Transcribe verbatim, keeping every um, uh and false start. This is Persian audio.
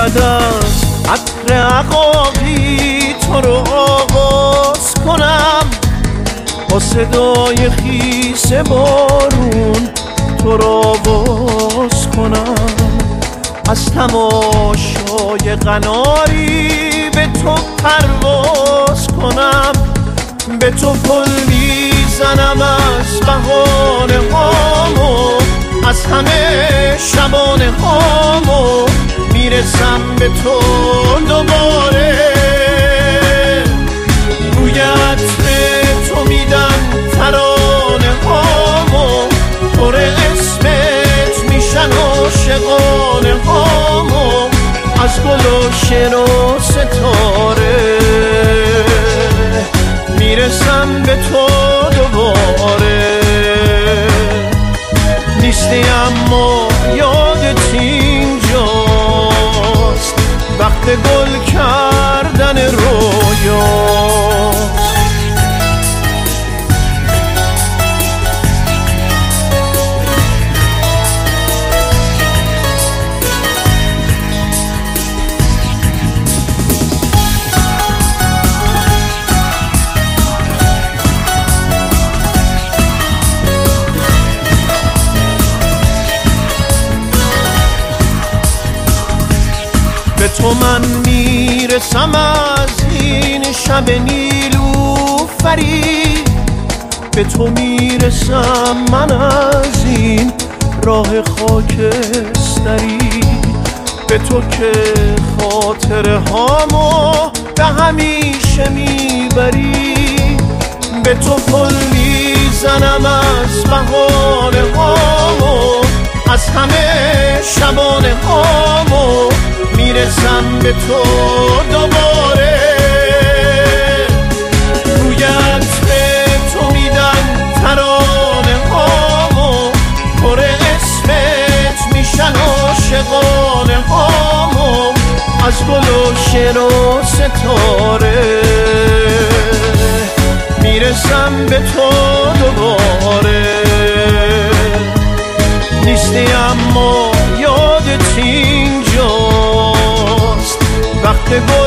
باید از عطر عقاقی تو رو آغاز کنم، با صدای خیس بارون تو رو آواز کنم، از تماشای قناری به تو پرواز کنم، به تو پل میزنم از بهانه هامو، از همه شبانه هامو میرسم به تو دوباره. روی عطر تو میدن ترانه هامو، پر اسمت میشن عاشقانه هامو، از گل و شعر و ستاره میرسم به تو دوباره. نیستی اما یادت اینجاست، وقت گل کردن رویاست. به تو من میرسم از این شب نیلوفری، به تو میرسم من از این راه خاکستری، به تو که خاطره هامو به همیشه میبری، به تو پل میزنم از بهانه هامو، از همه شبانه هامو میرسم به تو دوباره. روی عطر تو میدن ترانه هامو، پر اسمت میشن عاشقانه هامو، از گل و شعر و ستاره میرسم به تو دوباره. نیستی اما یادت اینجاست، وقت